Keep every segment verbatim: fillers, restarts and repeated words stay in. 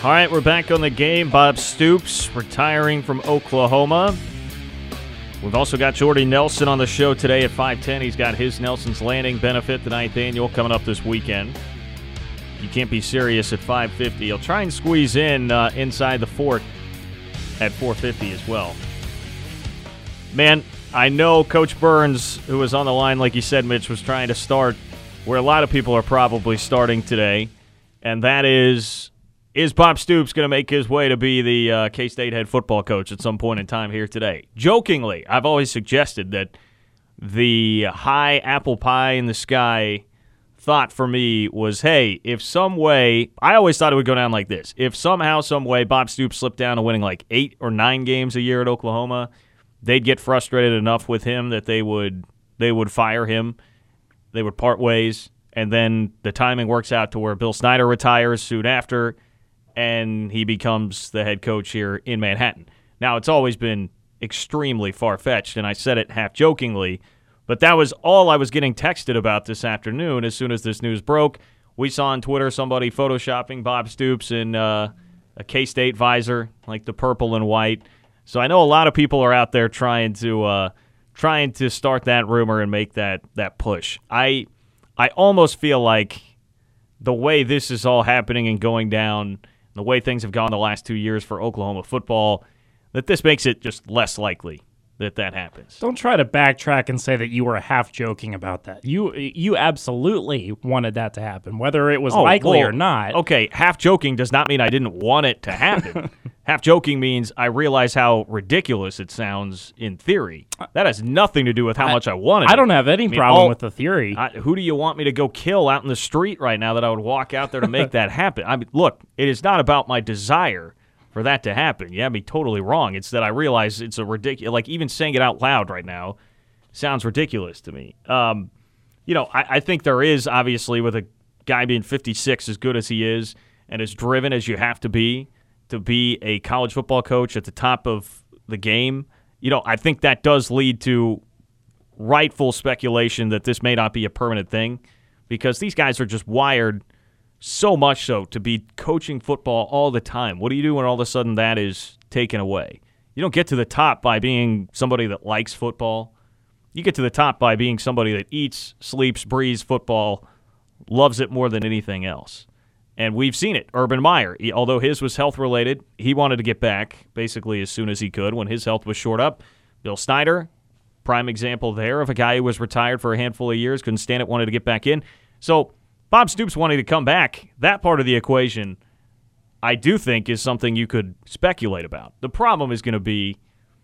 All right, we're back on the game. Bob Stoops retiring from Oklahoma. We've also got Jordy Nelson on the show today at five ten. He's got his Nelson's Landing benefit, the ninth annual, coming up this weekend. You can't be serious at five fifty. He'll try and squeeze in uh, inside the fort at four fifty as well. Man, I know Coach Burns, who was on the line, like you said, Mitch, was trying to start where a lot of people are probably starting today, and that is... Is Bob Stoops going to make his way to be the uh, K-State head football coach at some point in time here today? Jokingly, I've always suggested that the high apple pie in the sky thought for me was, hey, if some way, I always thought it would go down like this. If somehow, some way, Bob Stoops slipped down to winning like eight or nine games a year at Oklahoma, they'd get frustrated enough with him that they would they would fire him. They would part ways, and then the timing works out to where Bill Snyder retires soon after, and he becomes the head coach here in Manhattan. Now, it's always been extremely far-fetched, and I said it half-jokingly, but that was all I was getting texted about this afternoon as soon as this news broke. We saw on Twitter somebody photoshopping Bob Stoops in uh, a K-State visor, like the purple and white. So I know a lot of people are out there trying to uh, trying to start that rumor and make that, that push. I I almost feel like the way this is all happening and going down, the way things have gone the last two years for Oklahoma football, that this makes it just less likely that that happens. Don't try to backtrack and say that you were half joking about that. You you absolutely wanted that to happen, whether it was oh, likely well, or not. Okay, half joking does not mean I didn't want it to happen. Half joking means I realize how ridiculous it sounds in theory. That has nothing to do with how I, much I wanted I it. don't have any I mean, problem all, with the theory. I, who do you want me to go kill out in the street right now that I would walk out there to make that happen? I mean, look, it is not about my desire for that to happen. You have me totally wrong. It's that I realize it's a ridiculous, like even saying it out loud right now sounds ridiculous to me. Um, you know, I, I think there is, obviously, with a guy being fifty-six as good as he is and as driven as you have to be to be a college football coach at the top of the game, you know, I think that does lead to rightful speculation that this may not be a permanent thing because these guys are just wired so much so to be coaching football all the time. What do you do when all of a sudden that is taken away? You don't get to the top by being somebody that likes football. You get to the top by being somebody that eats, sleeps, breathes football, loves it more than anything else. And we've seen it. Urban Meyer, he, although his was health-related, he wanted to get back basically as soon as he could when his health was shored up. Bill Snyder, prime example there of a guy who was retired for a handful of years, couldn't stand it, wanted to get back in. So Bob Stoops wanting to come back, that part of the equation, I do think is something you could speculate about. The problem is going to be,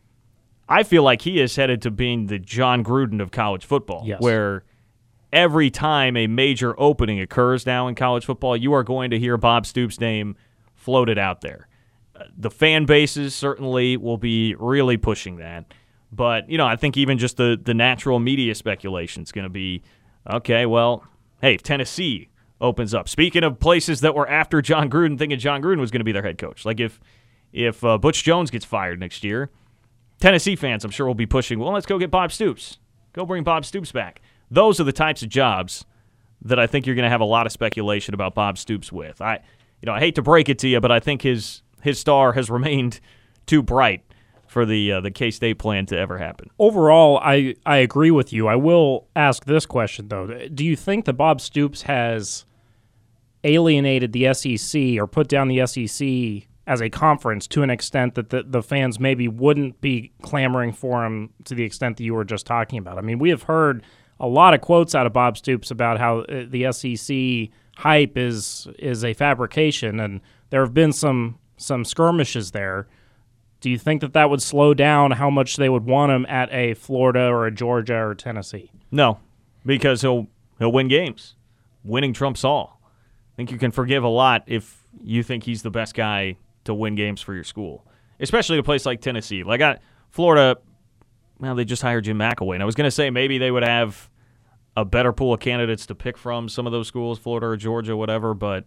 I feel like he is headed to being the John Gruden of college football, yes. where every time a major opening occurs now in college football, you are going to hear Bob Stoops' name floated out there. Uh, the fan bases certainly will be really pushing that. But, you know, I think even just the, the natural media speculation is going to be, okay, well, hey, if Tennessee opens up. Speaking of places that were after John Gruden, thinking John Gruden was going to be their head coach. Like if, if uh, Butch Jones gets fired next year, Tennessee fans, I'm sure, will be pushing, well, let's go get Bob Stoops. Go bring Bob Stoops back. Those are the types of jobs that I think you're going to have a lot of speculation about Bob Stoops with. I, you know, I hate to break it to you, but I think his his star has remained too bright for the uh, the K-State plan to ever happen. Overall, I, I agree with you. I will ask this question, though. Do you think that Bob Stoops has alienated the S E C or put down the S E C as a conference to an extent that the, the fans maybe wouldn't be clamoring for him to the extent that you were just talking about? I mean, we have heard a lot of quotes out of Bob Stoops about how the S E C hype is is a fabrication, and there have been some some skirmishes there. Do you think that that would slow down how much they would want him at a Florida or a Georgia or Tennessee? No, because he'll he'll win games. Winning trumps all. I think you can forgive a lot if you think he's the best guy to win games for your school, especially a place like Tennessee. Like I, Florida, well, they just hired Jim McElwain. And I was going to say maybe they would have a better pool of candidates to pick from, some of those schools, Florida or Georgia, whatever, but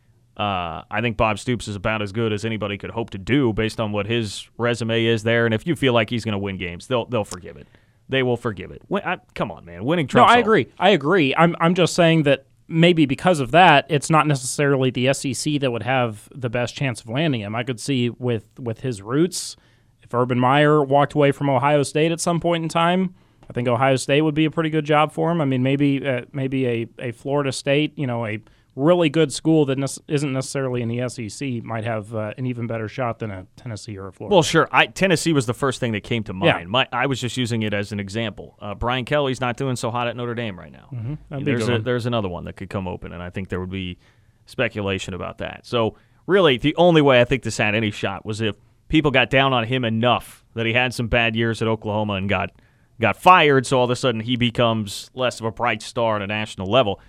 uh, I think Bob Stoops is about as good as anybody could hope to do based on what his resume is there. And if you feel like he's going to win games, they'll they'll forgive it. They will forgive it. Win, I, come on, man. Winning No, trumps I all. agree. I agree. I'm I'm just saying that maybe because of that, it's not necessarily the S E C that would have the best chance of landing him. I could see with, with his roots, if Urban Meyer walked away from Ohio State at some point in time, I think Ohio State would be a pretty good job for him. I mean, maybe uh, maybe a, a Florida State, you know, a really good school that ne- isn't necessarily in the S E C might have uh, an even better shot than a Tennessee or a Florida. Well, sure. I, Tennessee was the first thing that came to mind. Yeah. My, I was just using it as an example. Uh, Brian Kelly's not doing so hot at Notre Dame right now. Mm-hmm. That'd be a There's good a, one. there's another one that could come open, and I think there would be speculation about that. So really, the only way I think this had any shot was if people got down on him enough that he had some bad years at Oklahoma and got got fired, so all of a sudden he becomes less of a bright star at a national level.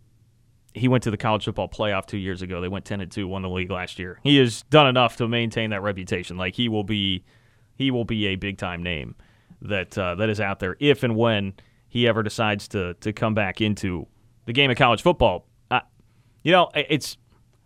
He went to the college football playoff two years ago. They went ten and two, won the league last year. He has done enough to maintain that reputation. Like he will be, he will be a big time name that uh, that is out there if and when he ever decides to to come back into the game of college football. Uh, you know, it's.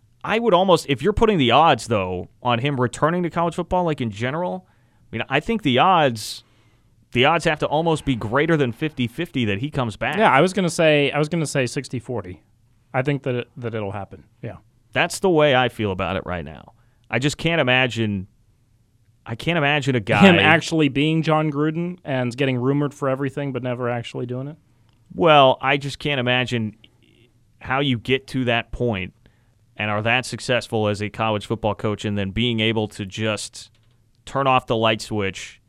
I would almost, if you're putting the odds though on him returning to college football, like in general, I mean, I think the odds. The odds have to almost be greater than fifty-fifty that he comes back. Yeah, I was gonna say I was gonna say sixty forty. I think that it, that it'll happen. Yeah, that's the way I feel about it right now. I just can't imagine. I can't imagine a guy him actually being John Gruden and getting rumored for everything, but never actually doing it. Well, I just can't imagine how you get to that point and are that successful as a college football coach, and then being able to just turn off the light switch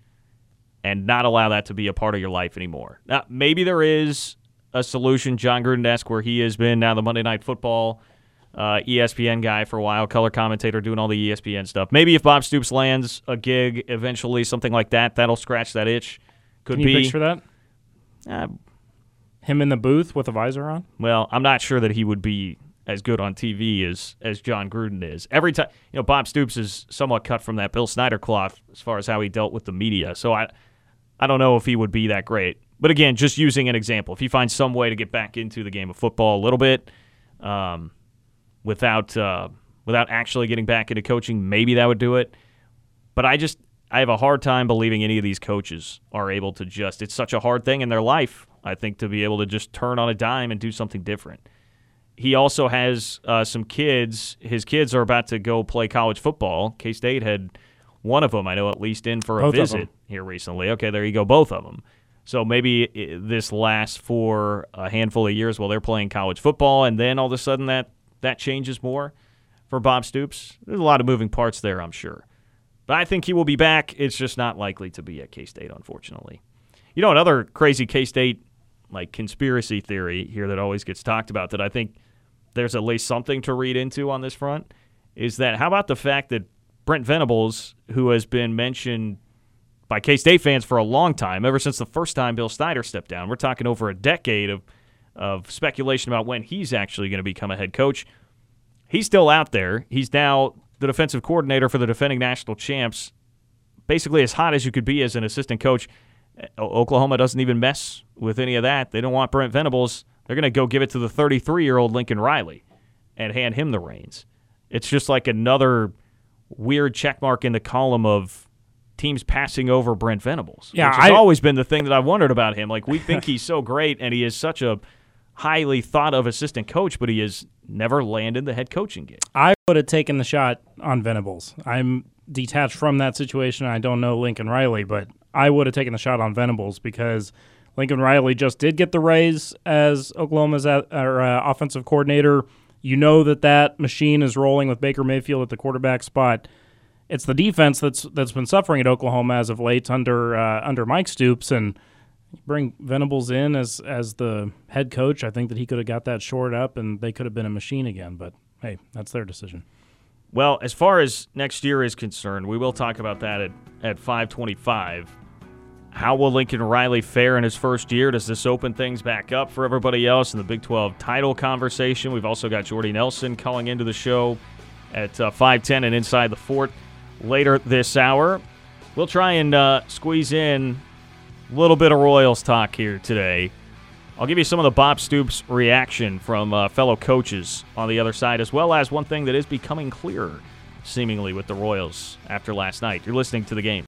and not allow that to be a part of your life anymore. Now, maybe there is a solution, John Gruden-esque, where he has been now the Monday Night Football uh, E S P N guy for a while, color commentator, doing all the E S P N stuff. Maybe if Bob Stoops lands a gig eventually, something like that, that'll scratch that itch. Could Can you be. picture that? Uh, Him in the booth with a visor on? well, I'm not sure that he would be as good on T V as as John Gruden is. Every time, you know, Bob Stoops is somewhat cut from that Bill Snyder cloth as far as how he dealt with the media. So I I don't know if he would be that great. But again, just using an example, if he finds some way to get back into the game of football a little bit, um, without uh, without actually getting back into coaching, maybe that would do it. But I just I have a hard time believing any of these coaches are able to just. It's such a hard thing in their life, I think, to be able to just turn on a dime and do something different. He also has uh, some kids. His kids are about to go play college football. K-State had one of them, I know, at least in for a Both of visit them. here recently. Okay, there you go, both of them. So maybe i- this lasts for a handful of years while they're playing college football, and then all of a sudden that, that changes more for Bob Stoops. There's a lot of moving parts there, I'm sure. But I think he will be back. It's just not likely to be at K-State, unfortunately. You know, another crazy K-State like conspiracy theory here that always gets talked about that I think there's at least something to read into on this front is that how about the fact that Brent Venables, who has been mentioned by K-State fans for a long time, ever since the first time Bill Snyder stepped down, we're talking over a decade of, of speculation about when he's actually going to become a head coach. He's still out there. He's now the defensive coordinator for the defending national champs, basically as hot as you could be as an assistant coach. O- Oklahoma doesn't even mess with any of that. They don't want Brent Venables. They're going to go give it to the thirty-three-year-old Lincoln Riley and hand him the reins. It's just like another weird checkmark in the column of teams passing over Brent Venables, Yeah, which has I- always been the thing that I've wondered about him. Like, we think he's so great, and he is such a highly thought-of assistant coach, but he has never landed the head coaching gig. I would have taken the shot on Venables. I'm detached from that situation. I don't know Lincoln Riley, but I would have taken the shot on Venables because Lincoln Riley just did get the raise as Oklahoma's at, or, uh, offensive coordinator. You know that that machine is rolling with Baker Mayfield at the quarterback spot. It's the defense that's that's been suffering at Oklahoma as of late under uh, under Mike Stoops, and bring Venables in as as the head coach. I think that he could have got that shored up, and they could have been a machine again. But hey, that's their decision. Well, as far as next year is concerned, we will talk about that at, at five twenty-five. How will Lincoln Riley fare in his first year? Does this open things back up for everybody else in the Big twelve title conversation? We've also got Jordy Nelson calling into the show at uh, five ten and Inside the Fort later this hour. We'll try and uh, squeeze in a little bit of Royals talk here today. I'll give you some of the Bob Stoops reaction from uh, fellow coaches on the other side, as well as one thing that is becoming clearer, seemingly, with the Royals after last night. You're listening to The Game.